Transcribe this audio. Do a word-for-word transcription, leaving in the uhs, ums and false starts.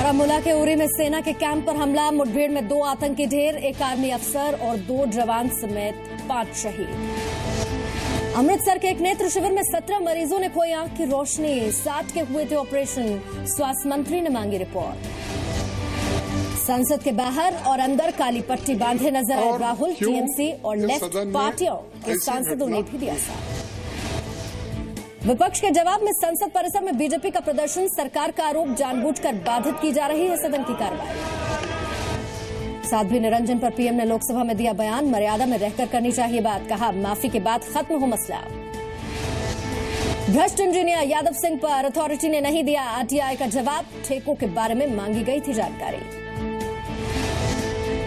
बारामूला के उरी में सेना के कैंप पर हमला, मुठभेड़ में दो आतंकी ढेर, एक आर्मी अफसर और दो जवान समेत पांच शहीद। अमृतसर के एक नेत्र शिविर में सत्रह मरीजों ने खोई आंख की रोशनी, साठ के हुए थे ऑपरेशन, स्वास्थ्य मंत्री ने मांगी रिपोर्ट। संसद के बाहर और अंदर काली पट्टी बांधे नजर आए राहुल, टीएमसी और लेफ्ट पार्टियों के सांसदों ने भी दिया साथ। विपक्ष के जवाब में संसद परिसर में बीजेपी का प्रदर्शन, सरकार का आरोप जानबूझकर बाधित की जा रही है सदन की कार्रवाई। साध्वी निरंजन पर पीएम ने लोकसभा में दिया बयान, मर्यादा में रहकर करनी चाहिए बात, कहा माफी के बाद खत्म हो मसला। भ्रष्ट इंजीनियर यादव सिंह पर अथॉरिटी ने नहीं दिया आरटीआई का जवाब, ठेकों के बारे में मांगी गई थी जानकारी।